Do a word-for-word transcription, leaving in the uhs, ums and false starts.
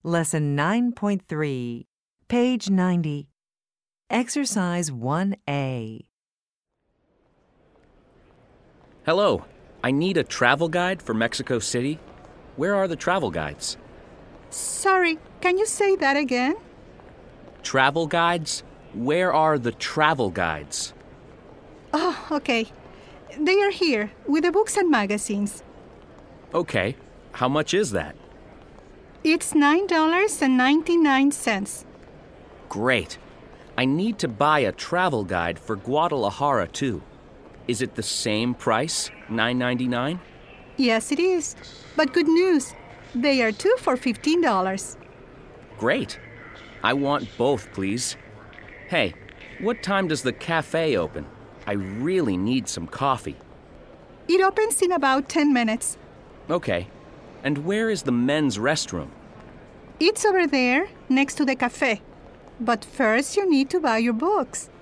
Lesson nine point three, page ninety. Exercise one A. Hello, I need a travel guide for Mexico City. Where are the travel guides? Sorry, can you say that again? Travel guides? Where are the travel guides? Oh, okay. They are here, with the books and magazines. Okay, how much is that? It's nine dollars and ninety-nine cents. Great. I need to buy a travel guide for Guadalajara, too. Is it the same price, nine ninety-nine? Yes, it is. But good news, they are two for fifteen dollars. Great. I want both, please. Hey, what time does the cafe open? I really need some coffee. It opens in about ten minutes. Okay. And where is the men's restroom? It's over there, next to the cafe. But first you need to buy your books.